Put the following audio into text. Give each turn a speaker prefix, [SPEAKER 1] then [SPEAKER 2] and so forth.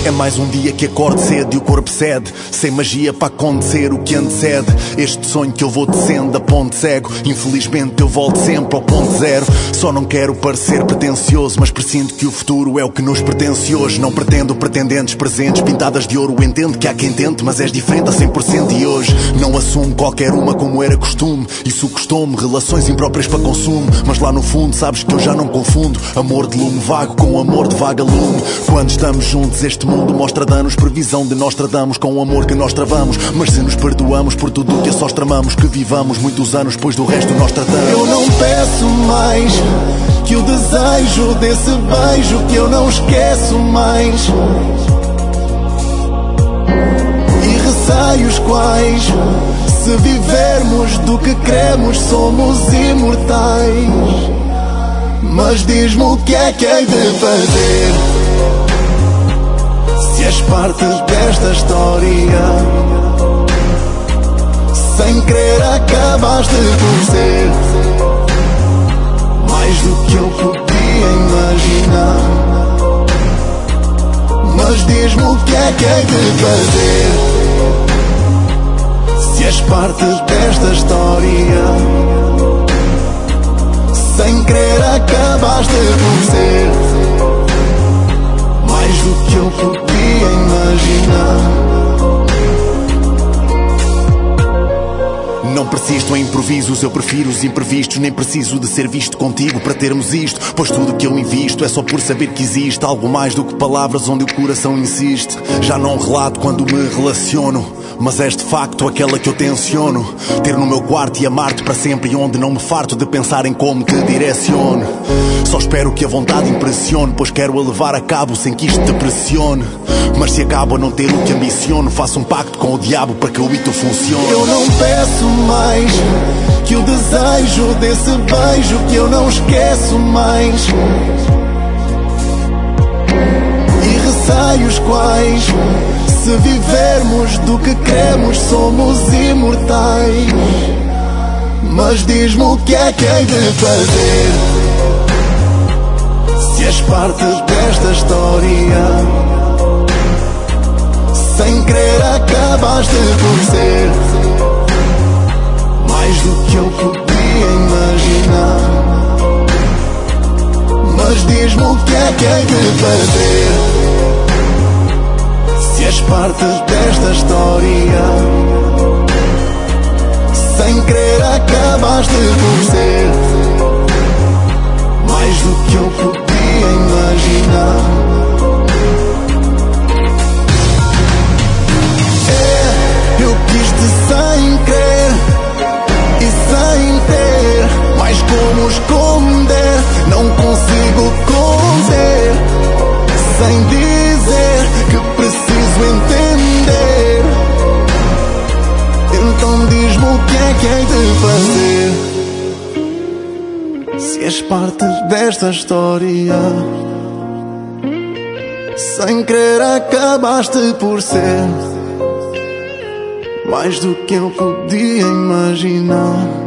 [SPEAKER 1] É mais um dia que acordo cedo e o corpo cede, sem magia para acontecer o que antecede. Este sonho que eu vou descendo a ponto cego, infelizmente eu volto sempre ao ponto zero. Só não quero parecer pretencioso, mas presinto que o futuro é o que nos pertence hoje. Não pretendo pretendentes presentes pintadas de ouro. Entendo que há quem tente, mas és diferente a 100%. E hoje não assumo qualquer uma como era costume. Isso custou-me, relações impróprias para consumo. Mas lá no fundo sabes que eu já não confundo amor de lume vago com amor de vagalume. Quando estamos juntos este mundo mostra danos, previsão de nós tradamos com o amor que nós travamos. Mas se nos perdoamos por tudo o que a sós tramamos, que vivamos muitos anos, pois do resto nós tratamos.
[SPEAKER 2] Eu não peço mais que o desejo desse beijo que eu não esqueço mais, e receios quais, se vivermos do que queremos somos imortais. Mas diz-me o que é que hei de fazer, se és parte desta história. Sem querer acabaste por ser mais do que eu podia imaginar. Mas diz-me o que é que hei de fazer, se és parte desta história. Sem querer acabaste por ser mais do que eu podia imaginar.
[SPEAKER 1] Não persisto em improvisos, eu prefiro os imprevistos. Nem preciso de ser visto contigo para termos isto, pois tudo que eu invisto é só por saber que existe algo mais do que palavras onde o coração insiste. Já não relato quando me relaciono, mas és de facto aquela que eu tenciono ter no meu quarto e amar-te para sempre, e onde não me farto de pensar em como te direciono. Só espero que a vontade impressione, pois quero a levar a cabo sem que isto te pressione. Mas se acabo a não ter o que ambiciono, faço um pacto com o diabo para que o mito funcione.
[SPEAKER 2] Eu não peço mais que o desejo desse beijo que eu não esqueço mais, e receios quais, se vivermos do que queremos somos imortais. Mas diz-me o que é que hei de fazer, se és parte desta história. Sem querer acabaste por ser mais do que eu podia imaginar. Mas diz-me o que é que hei de fazer, se és parte desta história. Sem querer acabaste por ser mais do que eu podia imaginar. Eu quis-te sem querer e sem ter, mas como esconder, não consigo conter, sem dizer que preciso entender. Então diz-me o que é que hei de fazer, se és parte desta história. Sem querer acabaste por ser mais do que eu podia imaginar.